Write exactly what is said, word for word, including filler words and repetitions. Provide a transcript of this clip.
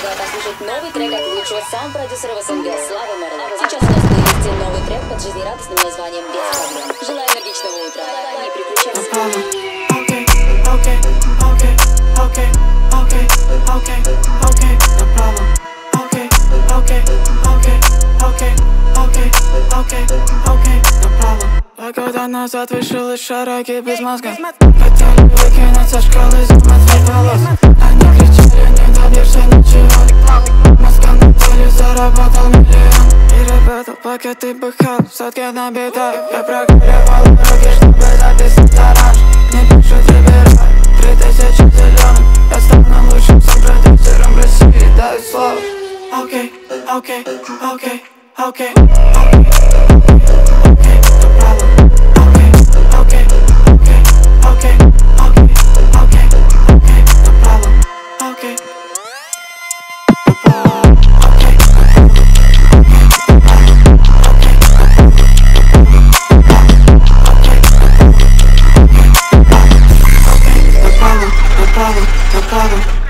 предлагаю послушать новый трек от лучшего саунд-продюсера в СНГ Славы Мэрло. Сейчас у нас в плейлисте новый трек под жизнерадостным названием «Без проблем». Желаю энергичного утра. Не переключайся. Okay, okay, okay, okay, okay, okay, okay, no problem. Okay, okay, okay, okay, okay, okay, okay, no problem. Два года назад вышел из шароги без мозга. Хотели выкинуть со школы зубы волос. Они кричали, не добьешься ничего. Мозга на поле заработал миллион. И работал, пока ты бухал, сотки на битах. Я прогоревал руки, чтобы записать оранж. Не пишу тебе рай, три тысячи зеленых. Я стану лучшим саунд-продюсером России, даю слово. Окей, окей, окей, окей, окей. No problem, no problem.